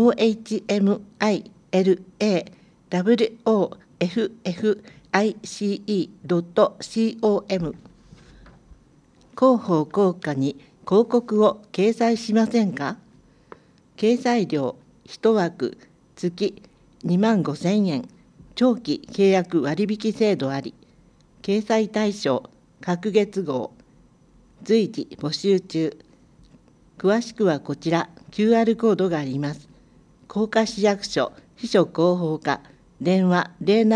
ohmilawoffice.com。 広報効果に広告を掲載しませんか？掲載料1枠月25,000円、長期契約割引制度あり、掲載対象各月号、随時募集中。詳しくはこちら QR コードがあります。甲賀市役所秘書広報課、電話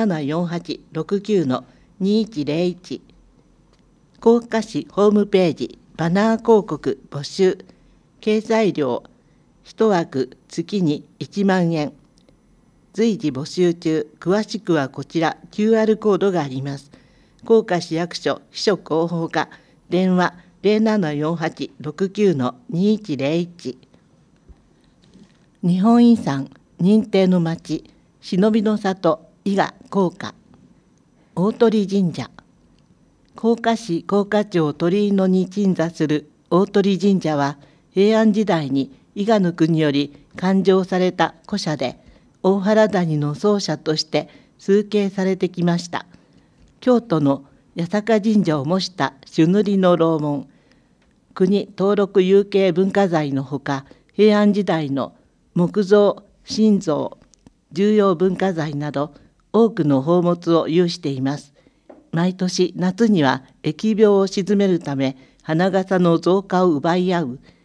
074869-2101。甲賀市ホームページバナー広告募集。掲載料1枠月に1万円。随時募集中。詳しくはこちら QR コードがあります。甲賀市役所秘書広報課、電話 074869-2101。日本遺産認定の町、忍びの里伊賀甲賀。大鳥神社。甲賀市甲賀町鳥居野に鎮座する大鳥神社は、平安時代に伊賀の国より誕生された古社で、大原谷の総社として崇敬されてきました。京都の八坂神社を模した朱塗りの楼門、国登録有形文化財のほか、平安時代の木造、神像、重要文化財など多くの宝物を有しています。毎年夏には疫病を鎮めるため花笠の増加を奪い合う